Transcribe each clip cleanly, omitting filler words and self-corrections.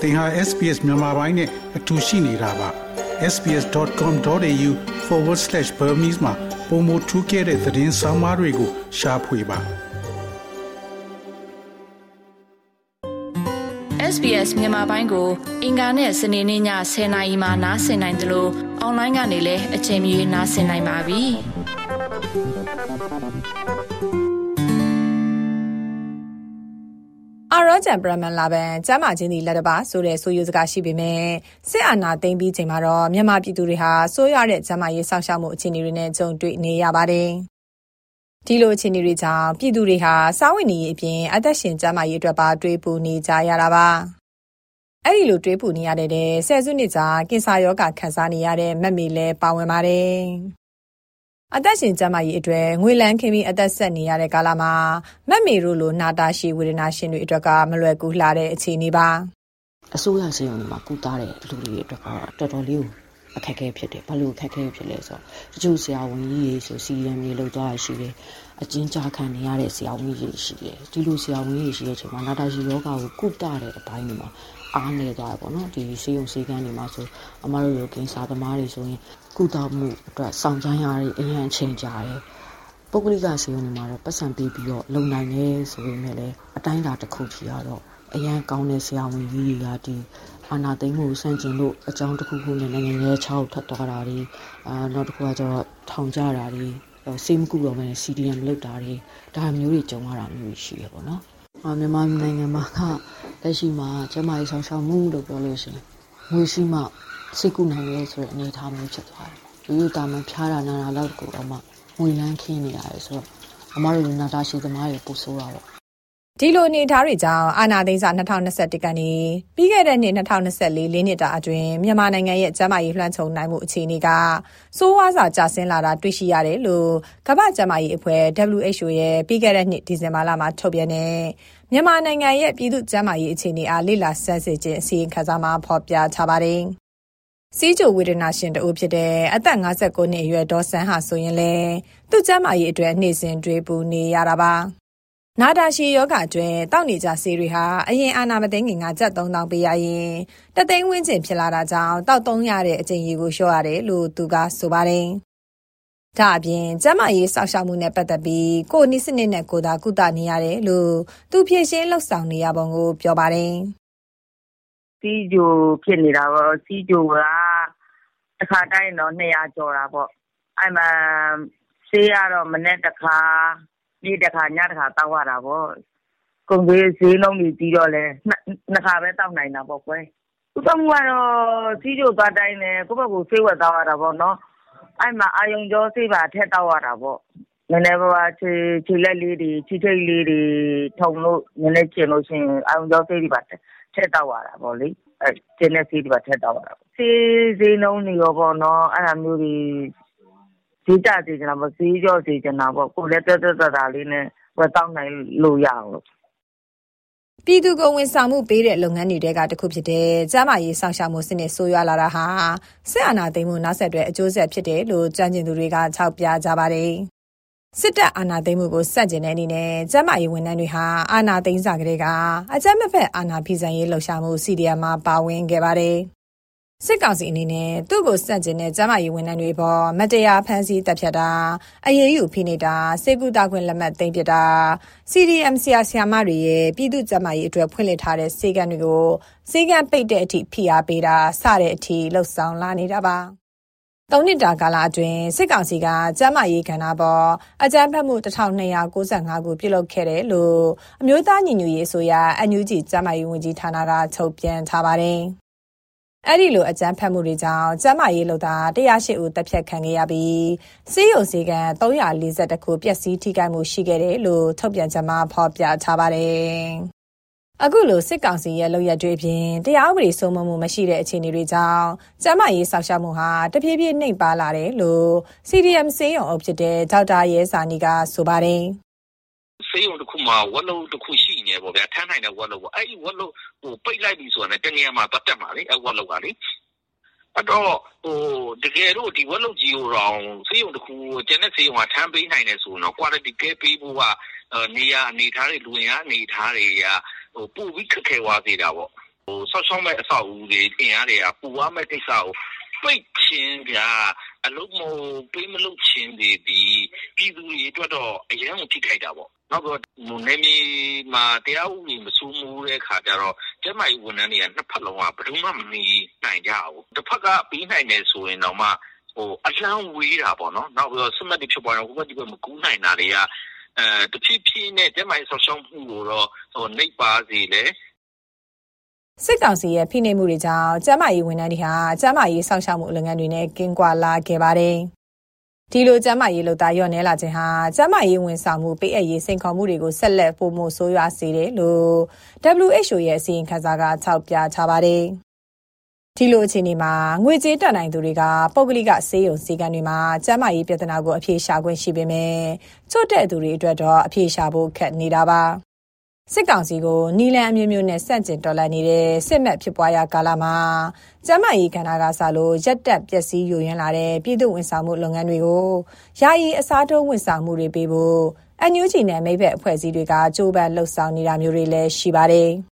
သင်ဟာ SPS မြန်မာပိုင်းနဲ့အတူရှိနေတာပါ sbs.com.au/Burmese မှာပုံမထူးခဲ့တဲ့သတင်းစာမားတွေကိုရှားဖွေပါ SBS မြန်မာပိုင်းကိုအင်ကာနဲ့စနေနေ့ည10:00နာရီမှနားဆင်နိုင်တယ်လို့အွန်လိုင်းကနေလည်းအချိန်မီနားဆင်နိုင်ပါပြီ။အာရောဂျန်ပရမန်လာဘန်ကျမ်းမာခြင်းဒီလက်တပါဆိုတဲ့ဆိုရိုးစကားရှိပေမဲ့စစ်အာဏာသိမ်းပြီးချိန်မှာတော့မြန်မာပြည်သူတွေဟာဆိုးရွားတဲ့ကျန်းမာရေးစောင့်ရှောက်မှုအခြေအနေတွေနဲ့ကြုံတွေ့နေရပါတယ်။ဒီလိုအခြေအနေတွေကြောင့်ပြည်သူတွေဟာစားဝတ်နေရေးအပြင်အသက်ရှင်ကျန်းမာရေးအတွက်ပါတွေးပူနေကြရတာပါ။အဲ့ဒီလိုတွေးပူနေရတဲ့ဆယ်စုနှစ်ကြာကင်ဆာရောဂါခံစားနေရတဲ့မက်မေလည်းပါဝင်ပါတယ်။အသက်ရှင်ကျန်းမာရေးအတွက်ငွေလန်းခင်းပြီးအသက်ဆက်နေရတဲ့ကာလမှာမက်မေတို့လိုနာတာရှည်ဝေဒနာရှင်တွေအတွက်ကမလွယ်ကူလှတဲ့အခြေအနေပါအစိုးရစီရင်မှာကုသတဲ့လူတွေအတွက်ကတော်တော်လေးကိုအခက်အခဲဖြစ်တယ်ဘာလို့အခက်အခဲဖြစ်လဲဆိုတော့တချို့ဆရာဝန်ကြီးတွေဆိုစီရမ်တွေလောက်သွားရရှိတယ်အကျဉ်းချခံနေရတဲ့ဆရာဝန်ကြီးတွေရှိတယ်ဒီလိုဆရာဝန်ကြီးတွေရှိတဲ့အချိန်မှာနာတာရှည်ယောဂါကိုကုသတဲ့အပိုင်းတွေမှာအားနေသွားတယ်ပေါ့နော်ဒီဆေးရုံဆေးကန်းတွေမှာဆိုအမတို့လိုကင်ဆာသမားတွေဆိုရင်ကုသမှုအတွက်ဆောင်ကျန်းရတဲ့အရင်ချိန်ကြာတယ်ပုဂ္ဂလိကဆေးရုံတွေမှာတော့ပတ်စံပေးပြီးတော့လုံနိုင်တယ်ဆိုပေမဲ့လည်းအတိုင်းအတာတစ်ခုထိရတော့အရင်ကောင်းတဲ့ဆရာဝန်ကြီးတွေကဒီအာနာသိမ်းမှုစန့်ကျင်လို့အကြောင်းတစ်ခုခုနဲ့နိုင်ငံရေးချောက်ထွက်သွားတာတွေနောက်တစ်ခုကကျတော့ထောင်ကြတာတွေစေးမကူတော့မယ် CDM လောက်တာတွေဒါမျိုးတွေကြုံရတာမျိုးရှိရပေါ့နော်မြန်မာနိုင်ငံမှာကလက်ရှိမှာကျန်းမာရေးဆောင်ရှောက်မှုလို့ပြောလို့ရှိရင်ငွေရှိမှစိတ်ကူနိုင်ရဲဆိုတဲ့အနေအထားမျိုးဖြစ်သွားတယ်။ဒီတာမန်ဖျားတာနာတာလောက်ကိုတော့မှငွေလန်းခင်းနေရတယ်ဆိုတော့အမတို့နာတာရှိသမားတွေပို့ဆိုးတာပေါ့ဒီလိုအနေအထားတွေကြောင့်အာဏာသိမ်းစာ2021ကနေပြီးခဲ့တဲ့နှစ်2024 ၄နှစ်တာအတွင်းမြန်မာနိုင်ငံရဲ့ကျန်းမာရေးလွှမ်းခြုံနိုင်မှုအခြေအနေကစိုးဝါးစွာကျဆင်းလာတာတွေ့ရှိရတယ်လို့ကမ္ဘာ့ကျန်းမာရေးအဖွဲ့ WHO ရဲ့ပြီးခဲ့တဲ့နှစ်ဒီဇင်ဘာလမှာထုတ်ပြန်တဲ့မြန်မာနိုင်ငံရဲ့ပြည်သူ့ကျန်းမာရေးအခြေအနေအားလေ့လာဆန်းစစ်ခြင်းအစီရင်ခံစာမှာဖော်ပြထားပါတယ်။စီးကျိုဝေဒနာရှင်တဦးဖြစ်တဲ့အသက်59နှစ်အရွယ်ဒေါ်ဆန်းဟာဆိုရင်လည်းသူ့ကျန်းမာရေးအတွက်နေ့စဉ်တွေးပူနေရတာပါ။နာတာရှည်ယောဂအတွင်းတောက်နေကြဆေးတွေဟာအရင်အာနာမသိငင်ကကျပ်3000ပေးရရင်တသိန်းဝန်းကျင်ဖြစ်လာတာကြောင့်တောက်သုံးရတဲ့အချိန်ကြီးကိုလျှော့ရတယ်လို့သူကဆိုပါတယ်။ဒါအပြင်ကျန်းမာရေးစောင့်ရှောက်မှုနဲ့ပတ်သက်ပြီးကိုယ်နည်းစနစ်နဲ့ကိုယ်သာကုသနေရတယ်လို့သူဖြည့်ရှင်းလှုပ်ဆောင်နေရပုံကိုပြောပါတယ်။စီးကျိုဖြစ်နေတာပေါ့စီးကျိုကတစ်ခါတိုင်းတော့200ကျော်တာပေါ့။အဲ့မှာဆေးရတော့မနေ့တစ်ခါနေ့တစ်ခါညတစ်ခါတောက်ရတာပေါ့ကုန်သေးဈေးလုံးကြီးပြီးတော့လဲနှစ်ခါပဲတောက်နိုင်တာပေါ့ကွယ်ဥပမာတော့စီးကျိုသွားတိုင်းနဲ့ကိုယ့်ဘက်ကိုဆေးဝက်တောက်ရတာပေါ့နော်အဲ့မှာအာယုံကြောဆေးပါထက်တောက်ရတာပေါ့နည်းနည်းပါးခြေလက်လေးတွေခြေထိပ်လေးတွေထုံလို့နည်းနည်းကျင်လို့ရှိရင်အာယုံကြောဆေးတွေပါထက်တောက်ရတာပေါ့လေကျင်းတဲ့ဆေးတွေပါထက်တောက်ရတာဆေးဈေးနှုန်းတွေရောပေါ့နော်အဲ့ဒါမျိုးတွေဈေးကျစေချင်တာပေါ့ဈေးကျော်စေချင်တာပေါ့ကိုလည်းတက်တာလေးနဲ့ဝယ်တောင်းနိုင်လို့ရအောင်လို့ပြည်သူကိုဝန်ဆောင်မှုပေးတဲ့လုပ်ငန်းတွေကတစ်ခုဖြစ်တဲ့ကျန်းမာရေးစောင့်ရှောက်မှုစနစ်ဆိုးရွားလာတာဟာစစ်အာဏာသိမ်းမှုနောက်ဆက်တွဲအကျိုးဆက်ဖြစ်တယ်လို့ကြံ့ကျင်သူတွေကထောက်ပြကြပါတယ်စစ်တပ်အာဏာသိမ်းမှုကိုစန့်ကျင်တဲ့အနေနဲ့ကျန်းမာရေးဝန်ထမ်းတွေဟာအာဏာသိမ်းစာကလေးကအကြမ်းမဖက်အာဏာဖီဆန်ရေးလှုပ်ရှားမှု CDM မှာပါဝင်ခဲ့ပါတယ်စစ်ကောင်စီအနေနဲ့သူ့ကိုစန့်ကျင်တဲ့ကျန်းမာရေးဝန်ထမ်းတွေပေါ်မတရားဖမ်းဆီးတပ်ဖြတ်တာအရေးယူဖိနှိပ်တာစေကူတာခွင့်လက်မှတ်သိမ်းပစ်တာ CDM ဆရာမတွေရဲ့ပြည်သူ့ကျန်းမာရေးအတွက်ဖွင့်လှစ်ထားတဲ့စေကန်းတွေကိုစေကန်းပိတ်တဲ့အထိဖိအားပေးတာစတဲ့အထိလှုပ်ဆောင်လာနေတာပါ3နှစ်တာကာလအတွင်းစစ်ကောင်စီကကျန်းမာရေးကဏ္ဍပေါ်အကြမ်းဖက်မှု1295ခုပြုလုပ်ခဲ့တယ်လို့အမျိုးသားညီညွတ်ရေးအစိုးရ NUG ကျန်းမာရေးဝန်ကြီးဌာနကထုတ်ပြန်ထားပါတယ်အဲ့ဒီလိုအကြမ်းဖက်မှုတွေကြောင့်ကျန်းမာရေးလုပ်သား108ဦးတပ်ဖြတ်ခံခဲ့ရပြီးဆေးရုံဆေးကန်း342ခုပျက်စီးထိခိုက်မှုရှိခဲ့တယ်လို့ထုတ်ပြန်ချက်မှာဖော်ပြထားပါတယ်။အခုလိုစစ်ကောင်စီရဲ့လုပ်ရက်တွေအပြင်တရားဥပဒေစိုးမိုးမှုမရှိတဲ့အခြေအနေတွေကြောင့်ကျန်းမာရေးစောင့်ရှောက်မှုဟာတဖြည်းဖြည်းနှိမ့်ပါလာတယ်လို့ CDM ဆေးရုံအုပ်ဖြစ်တဲ့ဒေါက်တာရဲစာနီကဆိုပါတယ်။ဆေးရုံတစ်ခုမှာဝက်လုံးတစ်ခုရှိနေပေါ့ဗျာထမ်းနိုင်တဲ့ဝက်လုံးပေါ့အဲ့ဒီဝက်လုံးဟိုပိတ်လိုက်ပြီဆိုတော့တကယ်မှပတ်တက်မှာလေအဲ့ဝက်လုံးကလေအဲ့တော့တကယ်တော့ဒီဝက်လုံးကြီးကိုတော့ဆေးရုံတစ်ခုကျန်တဲ့ဆေးရုံကထမ်းပေးနိုင်တယ်ဆိုတော့ quality care ပေးဖို့ကနေရာအနေထားတွေလူရန်အနေထားတွေကပို့ပြီးခက်ခဲသွားသေးတာပေါ့ဆောက်ရှောက်မဲ့အဆောက်အဦတွေတင်ရတယ်ပူရမဲ့ကိစ္စကိုပိတ်ချင်းဗျာအလုံးမပေးမလို့ချင်းတွေဒီပြည်သူတွေအတွက်တော့အရင်ကထိခိုက်တာပေါ့နောက်တော့နေမီမှာတရားဥပဒေမစိုးမိုးတဲ့ခါကျတော့ကျမကြီးဝန်ထမ်းတွေကနှစ်ဖက်လုံးကဘယ်သူမှမနေနိုင်ကြဘူးတစ်ဖက်ကပြီးနိုင်တယ်ဆိုရင်တော့မှအလန်းဝေးတာပေါ့နော်နောက်ပြီးတော့စမတ်တွေဖြစ်ပေါ်တော့ဟိုဘက်ဒီဘက်မကူးနိုင်တာတွေကတဖြည်းဖြည်းနဲ့ကျမကြီးဆောက်ရှောက်မှုကိုတော့နှိပ်ပါစေလေစစ်ကောင်စီရဲ့ဖိနှိပ်မှုတွေကြောင့်ကျန်းမာရေးဝန်ထမ်းတွေဟာကျန်းမာရေးစောင့်ရှောက်မှုလုပ်ငန်းတွေနဲ့ကင်းကွာလာခဲ့ပါတယ်။ဒီလိုကျန်းမာရေးလုပ်သားလျော့နည်းလာခြင်းဟာကျန်းမာရေးဝန်ဆောင်မှုပေးအပ်ရေးစိန်ခေါ်မှုတွေကိုဆက်လက်ပိုမိုဆိုးရွားစေတယ်လို့ WHO ရဲ့အစီရင်ခံစာကထောက်ပြထားပါတယ်။ဒီလိုအခြေအနေမှာငွေကြေးတက်နိုင်သူတွေကပုဂ္ဂလိကဆေးရုံစီကံတွေမှာကျန်းမာရေးပြဿနာကိုအပြေရှာခွင့်ရှိပေမဲ့ချွတ်တဲ့သူတွေအတွက်တော့အပြေရှာဖို့ခက်နေတာပါ။စစ်ကောင်စီကိုနီလန်အမျိုးမျိုးနဲ့ဆန့်ကျင်တော်လှန်နေတဲ့စစ်မှတ်ဖြစ်ပွားရာကာလမှာကျန်းမာရေးကဏ္ဍကစလို့ရက်တက်ပျက်စီးယိုယွင်းလာတဲ့ပြည်သူ့ဝန်ဆောင်မှုလုပ်ငန်းတွေကိုယာယီအစားထိုးဝန်ဆောင်မှုတွေပေးဖို့NUG နဲ့မိဘအဖွဲ့အစည်းတွေကကြိုးပမ်းလှုပ်ဆောင်နေတာမျိုးတွေလည်းရှိပါတယ်။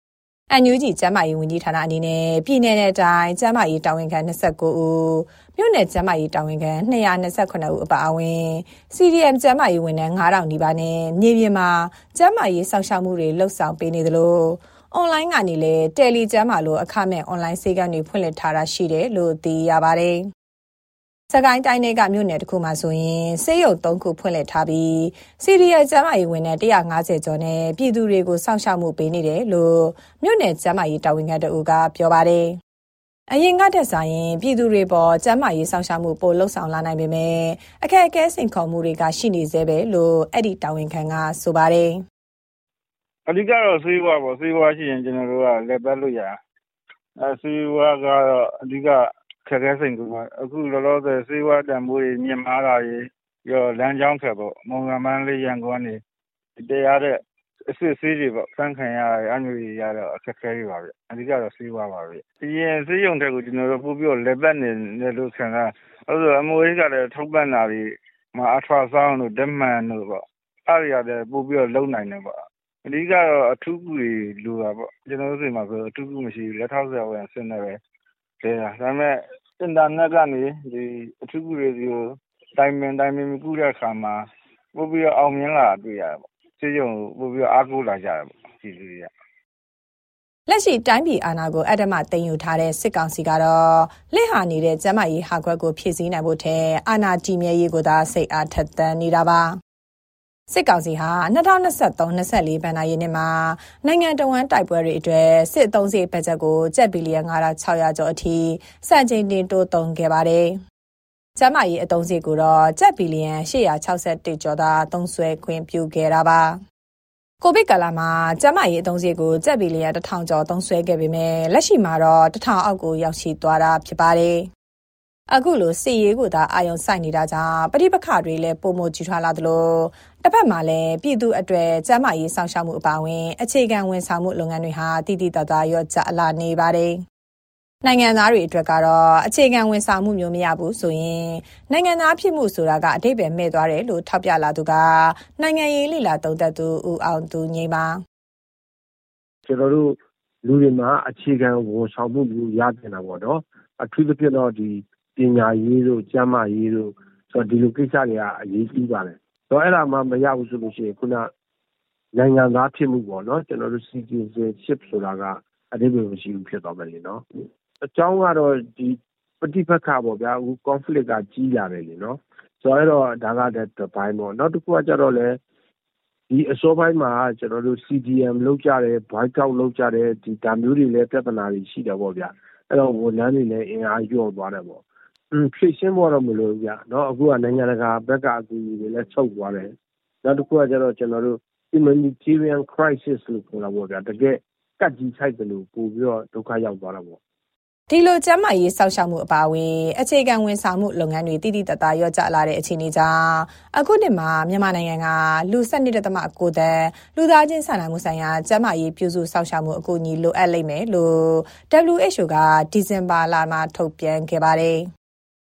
NUG ကျန်းမာရေးဝန်ကြီးဌာနအနေနဲ့ပြည်내နဲ့တိုင်းကျန်းမာရေးတာဝန်ခံ29ဦးမြို့နယ်ကျန်းမာရေးတာဝန်ခံ229ဦးအပါအဝင် CDM ကျန်းမာရေးဝန်ထမ်း9000နီးပါးနဲ့မြေပြင်မှာကျန်းမာရေးစောင့်ရှောက်မှုတွေလှုပ်ဆောင်ပေးနေသလိုအွန်လိုင်းကနေလည်းတယ်လီကျန်းမာလို့အခမဲ့အွန်လိုင်းဆေးကမ်းတွေဖွင့်လှစ်ထားတာရှိတယ်လို့သိရပါတယ်။စကိုင်းတိုင်းကမြို့နယ်တစ်ခုမှာဆိုရင်ဆေးရုံ3ခုဖွင့်လှစ်ထားပြီး CDM ကျန်းမာရေးဝန်ထမ်း150ကျော်နဲ့ပြည်သူတွေကိုစောင့်ရှောက်မှုပေးနေတယ်လို့မြို့နယ်ကျန်းမာရေးတာဝန်ခံတဦးကပြောပါတယ်။အရင်ကတည်းကဆိုရင်ပြည်သူတွေပေါ်ကျန်းမာရေးစောင့်ရှောက်မှုပိုလှုပ်ဆောင်လာနိုင်ပေမဲ့အခက်အခဲစိန်ခေါ်မှုတွေကရှိနေသေးပဲလို့အဲ့ဒီတာဝန်ခံကဆိုပါတယ်။အဓိကတော့ဆေးဝါးပေါ့ဆေးဝါးရှိရင်ကျွန်တော်တို့ကလက်ပတ်လို့ရဆေးဝါးကတော့အဓိကခက်ခဲစိန်ကူပါအခုလောလောဆယ်ဆေးဝါးတန်ဖိုးတွေမြင့်မားတာကြီးရောလမ်းကြောင်းခက်ပေါ့မုံကမန်းလေးရန်ကုန်နေတရားတဲ့အစစ်ဆေးတွေပေါ့ဖန်ခံရအမျိုးကြီးရတော့အခက်ခဲတွေပါဗျအဓိကတော့ဆေးဝါးပါဗျဒီရင်ဆေးရုံတက်ကိုကျွန်တော်တို့ပို့ပြီးတော့လက်ပတ်နေလို့ခံတာအဲ့ဆိုအမိုးကြီးကလည်းထုတ်ပတ်တာပြီးမှာအထွာဆောင်တို့ဓမှန်တို့ပေါ့အဲ့ဒီရတယ်ပို့ပြီးတော့လုံနိုင်တယ်ပေါ့အဓိကတော့အထူးကူတွေလိုတာပေါ့ကျွန်တော်တို့စိတ်မှာဆိုအထူးကူမရှိဘူးလက်ထောက်ဆရာဝန်ဆင်းနေပဲဒါပေမဲ့အင်တာနက်ကနေဒီအထူးကူတွေကိုတိုင်ပင်ကူတဲ့အခါမှာပို့ပြီးတော့အောင်မြင်လာတွေ့ရတယ်ပေါ့ဆေးရုံပို့ပြီးတော့အားကိုးလာကြတယ်ပေါ့ဒီလူတွေကလက်ရှိတိုင်းပြည်အာဏာကိုအဓမ္မသိမ်းယူထားတဲ့စစ်ကောင်စီကတော့လက်ဟာနေတဲ့ကျန်းမာရေးဟာခွက်ကိုဖြည့်ဆည်းနိုင်ဖို့ထဲအာဏာတည်မြဲရေးကိုသာစိတ်အားထက်သန်နေတာပါစစ်ကောင်စီဟာ2023-24ဘဏ္ဍာရေးနှစ်မှာနိုင်ငံတော်ဝန်တိုက်ပွဲတွေအတွက်စစ်အုံစည်းဘတ်ဂျက်ကိုကျပ်ဘီလီယံ9600ကျော်အထိစံချိန်တင်တိုးသုံးခဲ့ပါတယ်။ကျန်းမာရေးအုံစည်းကိုတော့ကျပ်ဘီလီယံ861ကျော်သာသုံးစွဲခွင့်ပြုခဲ့တာပါ။ကိုဗစ်ကာလမှာကျန်းမာရေးအုံစည်းကိုကျပ်ဘီလီယံ1000ကျော်သုံးစွဲခဲ့ပေမဲ့လက်ရှိမှာတော့1000အောက်ကိုရောက်ရှိသွားတာဖြစ်ပါတယ်။အခုလိုစစ်ရေးကိုသာအာရုံစိုက်နေတာကြောင့်ပဋိပက္ခတွေလည်းပုံမကြီးထွားလာသလိုတစ်ဖက်မှာလည်းပြည်သူအတွက်ကျန်းမာရေးစောင့်ရှောက်မှုအပါအဝင်အခြေခံဝန်ဆောင်မှုလုပ်ငန်းတွေဟာတိတိတတ်တာရော့ကျလာနေပါတယ်။နိုင်ငံသားတွေအတွက်ကတော့အခြေခံဝန်ဆောင်မှုမျိုးမရဘူးဆိုရင်နိုင်ငံသားဖြစ်မှုဆိုတာကအဓိပ္ပာယ်မဲ့သွားတယ်လို့ထောက်ပြလာသူကနိုင်ငံရေးလေလာသုံးသပ်သူဦးအောင်သူငိမ့်ပါကျွန်တော်တို့လူတွေမှာအခြေခံဝန်ဆောင်မှုမျိုးရတင်တာပေါ့နော်အထူးသဖြင့်တော့ဒီပညာရေးတို့ကျန်းမာရေးတို့ဆိုတော့ဒီလိုကိစ္စတွေကအရေးကြီးပါတယ်တော့အဲ့ဒါမှမရဘူးဆိုလို့ရှိရင်ခုနနိုင်ငံသားဖြစ်မှုပေါ့နော်ကျွန်တော်တို့ citizenship ဆိုတာကအဓိပ္ပာယ်မရှိဘူးဖြစ်သွားမယ်လေနော်အကြောင်းကတော့ဒီပဋိပက္ခပေါ့ဗျာအခု conflict ကကြီးလာတယ်လေနော်ဆိုတော့ဒါကတစ်ပိုင်းပေါ့နောက်တစ်ခုကကြတော့လေဒီအစောပိုင်းမှာကျွန်တော်တို့ CDM လုပ်ကြတယ် boycott လုပ်ကြတယ်ဒီဒါမျိုးတွေလည်းပြဿနာတွေရှိတယ်ပေါ့ဗျာအဲ့တော့ဝန်ထမ်းတွေလည်းအင်အားလျော့သွားတယ်ပေါ့ဖြည့်ရှင်းဖို့တော့မလိုဘူးဗျเนาะအခုကနိုင်ငံတကာဘက်ကအကူအညီတွေလည်းချုပ်သွားတယ်နောက်တစ်ခုကကျတော့ကျွန်တော်တို့ humanitarian crisis လို့ခေါ်တာပေါ့ဗျာတကယ်ကတ်ကြီးဆိုင်တယ်လို့ပို့ပြီးတော့ဒုက္ခရောက်သွားတာပေါ့ဒီလိုကျန်းမာရေးစောင့်ရှောက်မှုအပါအဝင်အခြေခံဝန်ဆောင်မှုလုပ်ငန်းတွေတိတိတတ်တာရော့ကျလာတဲ့အခြေအနေကြောင့်အခုနှစ်မှာမြန်မာနိုင်ငံကလူ12.9သန်းလူသားချင်းစာနာမှုဆိုင်ရာကျန်းမာရေးပြုစုစောင့်ရှောက်မှုအကူအညီလိုအပ်လိမ့်မယ်လို့ WHO ကဒီဇင်ဘာလမှာထုတ်ပြန်ခဲ့ပါတယ်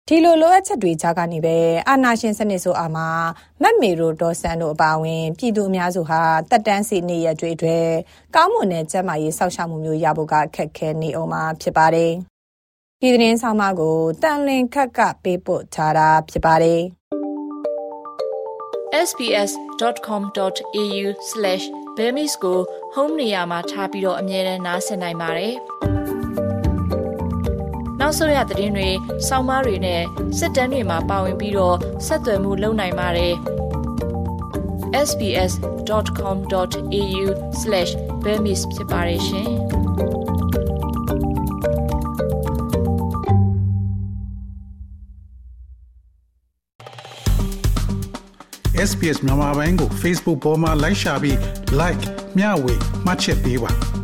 ဒီလိုလိုအပ်ချက်တွေကြားကနေပဲအာဏာရှင်စနစ်ဆိုအားမှာမတ်မေရိုဒေါ်ဆန်တို့အပါအဝင်ပြည်သူအများစုဟာတက်တန်းစီနေရတွေအတွက်ကောင်းမွန်တဲ့ကျန်းမာရေးစောင့်ရှောက်မှုမျိုးရဖို့ကခက်ခဲနေအောင်မှာဖြစ်ပါတယ်။ဒီသတင်းဆောင်မကိုတန်လင်းခက်ကပေးပို့ထားတာဖြစ်ပါတယ်။ sbs.com.au/bemis ကို home နေရာမှာထားပြီးတော့အမြဲတမ်းနားဆင်နိုင်ပါတယ်။နောက်ဆုံးရသတင်းတွေ၊ဆောင်းပါးတွေနဲ့စစ်တမ်းတွေမှာပါဝင်ပြီးတော့ဆက်သွယ်မှုလုပ်နိုင်ပါတယ်။ sbs.com.au/bemis ဖြစ်ပါတယ်ရှင်။ SBS မြန်မာပိုင်းကို Facebook ပေါ်မှာ like ရှာပြီး like မျှဝေမှတ်ချက်ပေးပါ